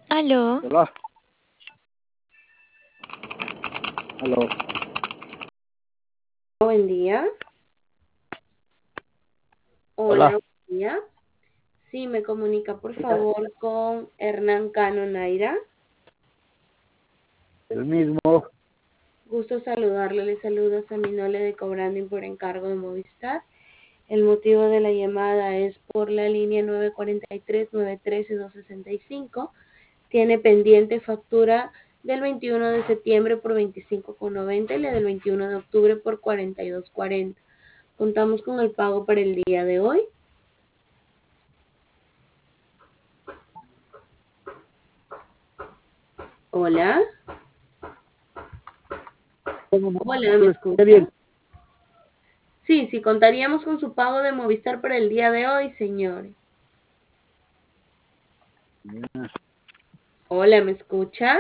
Aló, Hola, aló, Buen día. Hola, hola, buen día. Sí, me comunica por favor con Hernán Cano Naira. el mismo. Gusto saludarle, le saluda Saminole de Cobranding por encargo de Movistar. El motivo de la llamada es por la línea 943-913-265. Tiene pendiente factura del 21 de septiembre por 25,90 y la del 21 de octubre por 42,40. Contamos con el pago para el día de hoy. Hola, hola, No ¿me lo escuché bien. escucha? Sí, sí, contaríamos con su pago de Movistar para el día de hoy, señor. Hola, ¿me escucha?